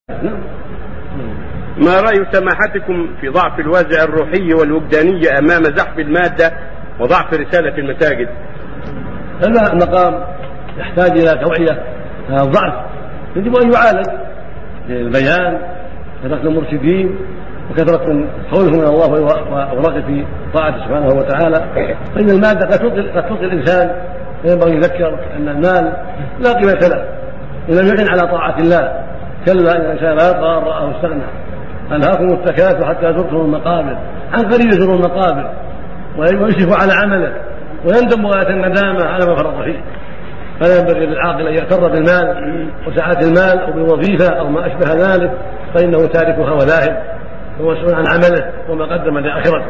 ما رأي سماحتكم في ضعف الوازع الروحي والوجداني أمام زحف المادة وضعف رسالة المساجد؟ هذا المقام يحتاج إلى توعية. هذا الضعف يجب أن يعالج بالبيان، كثرة المرشدين وكثرة خوفهم من الله ورغبة في طاعته سبحانه وتعالى. فإن المادة قد تلقي الإنسان، فينبغي يذكر أن المال لا قيمة له إن لم يعن على طاعة الله. كلا إن الإنسان لا يطغى أن رآه استغنى. ألهاكم التكاثر حتى زرتم المقابر. عن قريب يزور المقابر ويشرف على عمله ويندم غاية الندامة على ما فرط فيه. فلا ينبغي للعاقل أن يغتر بالمال وسعة المال أو بالوظيفة أو ما أشبه ذلك، فإنه تاركها وذاهب وهو مسؤول عن عمله وما قدم لآخرته.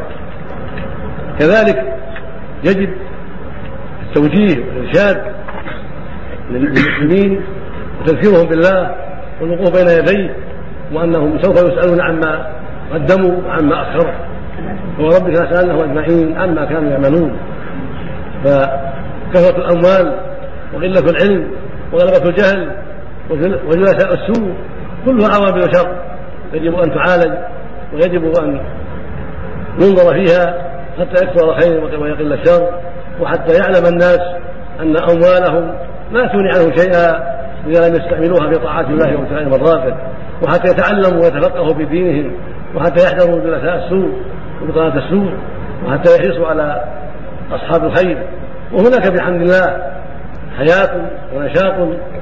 كذلك يجب التوجيه والإرشاد للمسلمين وتذكيرهم بالله والوقوف بين يديه، وأنهم سوف يسألون عما قدموا وعما أخروا، وربك سألناهم أجمعين عما كانوا يعملون. فكثرة الأموال وقلة العلم وغلبة الجهل وجلساء السوء كلها عوامل شر يجب أن تعالج، ويجب أن ينظر فيها حتى يكثر الخير ويقل الشر، وحتى يعلم الناس أن أموالهم لا تغني عنه شيئا إذا لم يستعملوها في طاعات الله وامتثال مرضاته، وحتى يتعلموا ويتفقهوا في دينهم، وحتى يحذروا جلساء السوء وبطانة السوء، وحتى يحرصوا على أصحاب الخير. وهناك بحمد الله حياة ونشاط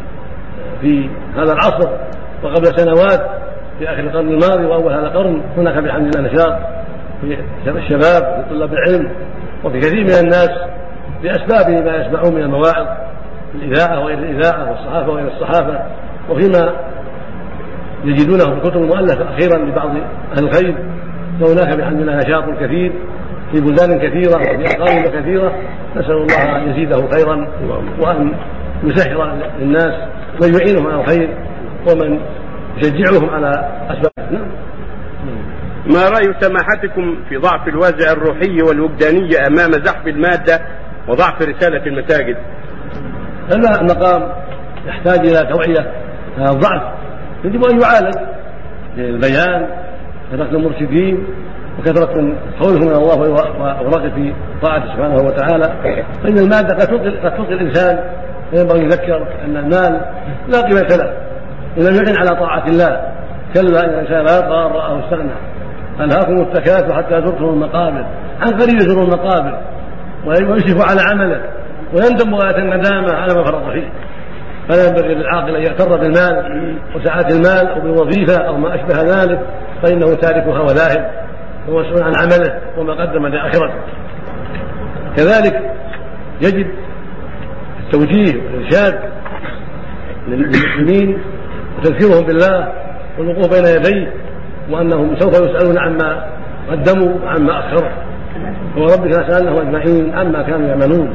في هذا العصر وقبل سنوات في آخر القرن الماضي وأول هذا القرن. هناك بحمد الله نشاط في الشباب في طلاب العلم وفي كثير من الناس بأسباب ما يسمعون من المواعظ في الإذاعة وغير الإذاعة والصحافة وغير الصحافة، وفيما يجدونه في الكتب المؤلفة أخيرا لبعض أهل الخير. فهناك بحمد الله نشاط كثير في بلدان كثيرة وفي أقاليم كثيرة. نسأل الله أن يزيده خيرا وأن يسهر للناس من يعينهم على الخير ومن يشجعهم على أسباب. ما رأي سماحتكم في ضعف الوازع الروحي والوجداني أمام زحف المادة وضعف رسالة المساجد؟ هذا المقام يحتاج إلى توعية. هذا الضعف يجب أن يعالج بالبيان، كثرة المرشدين وكثرة خوفهم من الله ورغبة في طاعته سبحانه وتعالى. فإن المادة قد تلقي الإنسان، فينبغي يذكر أن المال لا قيمة له إن لم يعن على طاعة الله. كلا إن الإنسان لا يطغى أن رآه استغنى. ألهاكم التكاثر حتى زرتم المقابر. عن قريب يزور المقابر ويشرف على عمله ويندم غاية الندامة على ما فرط فيه. فلا ينبغي للعاقل أن يغتر بالمال وسعة المال أو بالوظيفة أو ما أشبه ذلك، فإنه تاركها وذاهب وهو مسؤول عن عمله وما قدم لآخرته. كذلك يجب التوجيه والإرشاد للمسلمين وتذكيرهم بالله والوقوف بين يديه، وأنهم سوف يسألون عما قدموا وعما أخروا، وربك سألناهم أجمعين عما كانوا يعملون.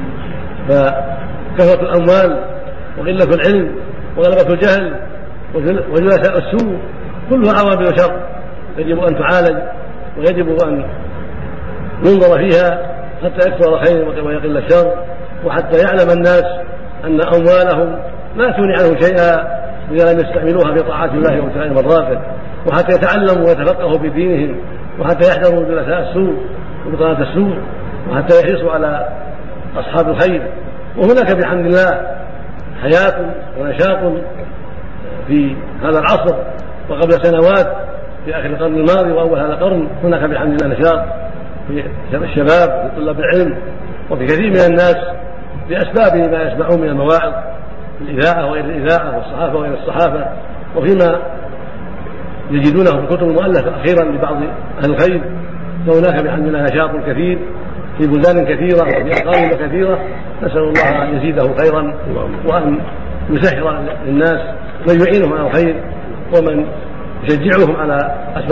فكثرة الأموال وقلة العلم وغلبة الجهل وجلساء السوء كلها عوامل شر يجب أن تعالج، ويجب أن ينظر فيها حتى يكثر الخير ويقل الشر، وحتى يعلم الناس أن أموالهم لا تغني عنه شيئا إذا لم يستعملوها في طاعات الله وامتثال مرضاته، وحتى يتعلموا ويتفقهوا في دينهم، وحتى يحذروا جلساء السوء وبطانة السوء، وحتى يحرصوا على أصحاب الخير. وهناك بحمد الله حياة ونشاط في هذا العصر وقبل سنوات في آخر القرن الماضي وأول هذا القرن. هناك بحمد الله نشاط في الشباب في طلاب العلم وفي كثير من الناس بأسباب ما يسمعون من المواعظ في الإذاعة وغير الإذاعة والصحافة وغير الصحافة، وفيما يجدونه في الكتب المؤلفة أخيرا لبعض أهل الخير. فهناك بحمد الله نشاط كثير في بلدان كثيرة وفي أقاليم كثيرة. نسأل الله أن يزيده خيرا وأن يسهر للناس من يعينهم على الخير ومن يشجعهم على أسباب